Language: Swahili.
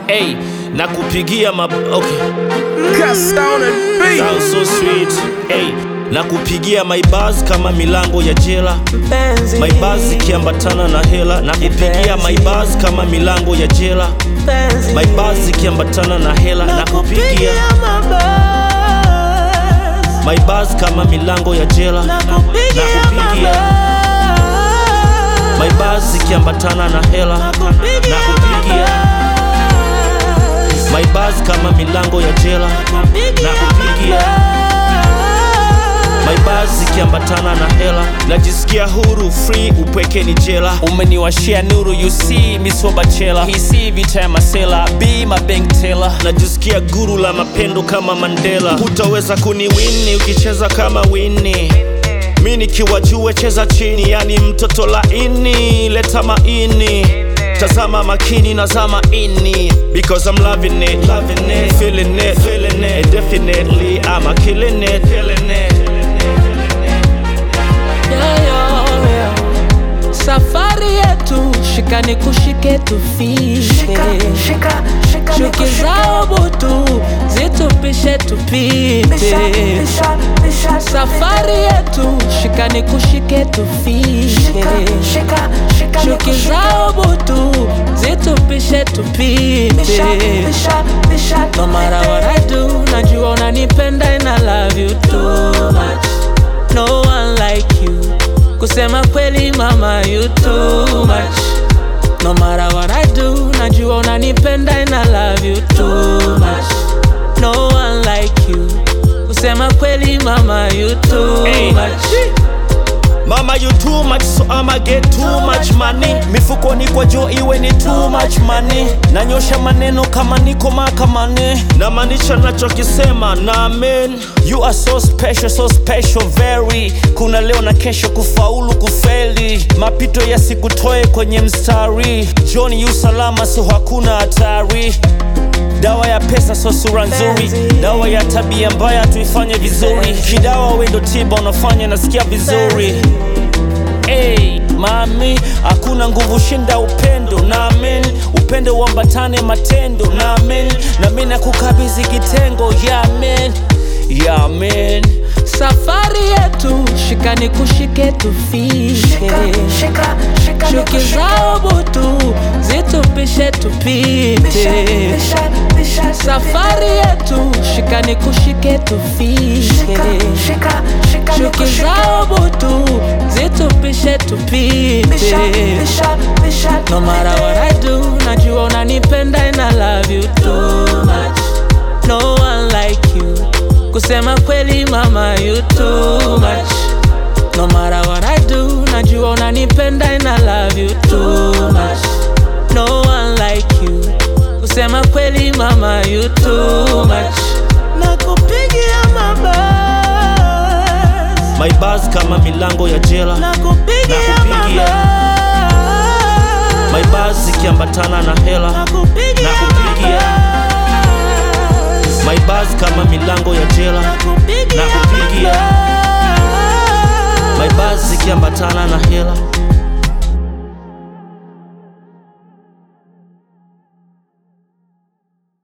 Hey, nakupigia okay. Sound so sweet. Hey, nakupigia my buzz kama milango ya jela. My buzz ikiambatana na hela. Nakupigia my buzz kama milango ya jela. My buzz ikiambatana na hela. Nakupigia my buzz kama milango ya jela. Nakupigia my buzz ikiambatana na hela. Nakupigia my buzz kama milango ya jela. Nakupigia my buzz ikiambatana na hela. Najisikia huru, free, upweke ni jela. Umeniwashia nuru, you see, miso bachela. Hisi vita ya masela, be my bank teller. Najisikia guru la mapendo kama Mandela. Hutaweza kuniwini, ukicheza kama Winnie. Mimi nikiwa juu cheza chini, yani mtoto laini, leta maini. Tazama makini nazama ini. Because I'm loving it, feeling it, and definitely I'm killing it. Safari yetu, shika nikushike tufike. Chuki zao butu, zitupishe tupite. Safari yetu, shika nikushike tufike. Chuki zao butu, zitupishe tupite. No matter what I do, najua unanipenda and I love you too much. No one like you. Kusema kweli mama, you too much. No matter what I do, najua unanipenda and I love you too much. No one like you. Kusema kweli mama, you too much. Mama, you too much, so I'ma get too much money. Mifukoni kwa jo iwe ni too much money. Nanyosha maneno kama niko mahakamani. Namaanisha nachokisema na amen. You are so special very. Kuna leo na kesho, kufaulu kufeli. Mapito yasikutoe kwenye mstari. Johnny yu salama, so hakuna hatari. Dawa ya pesa so sura nzuri. Dawa ya tabia mbaya tuifanye vizuri. Kidawa wendo tiba unafanya nasikia vizuri. Hey, mami, hakuna nguvu shinda upendo. Na amen, upendo uambatane matendo. Na amen, na mimi nakukabidhi kitengo. Yeah amen, yeah amen. Safari yetu, shika nikushike tufike. Chuki zao butu, zitupishe tupite. Safari yetu, shika nikushike tufike. Chuki zao butu, zitupishe tupite. No matter what I do, najua unanipenda and I love you too much. No one like you. Kusema kweli mama, you too much. No matter what I do, najua unanipenda and I love you too much. No one like you. Kusema kweli mama, you too much. Nakupigia my buzz kama milango ya jela. Nakupigia my buzz ikiambatana na hela. Nakupigia my buzz kama milango ya jela. Nakupigia my buzz ikiambatana na hela.